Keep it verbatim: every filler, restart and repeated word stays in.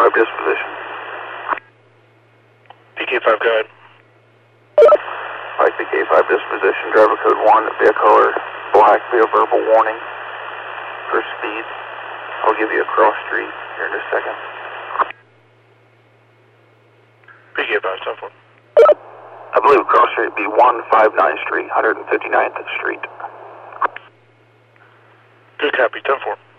five disposition. P K five, go ahead. Mike P K five disposition, driver code one, vehicle color black, be a verbal warning for speed. I'll give you a cross street here in a second. P K five, ten four. I believe cross street would be one fifty-ninth Street, one hundred fifty-ninth Street. Good copy, ten four.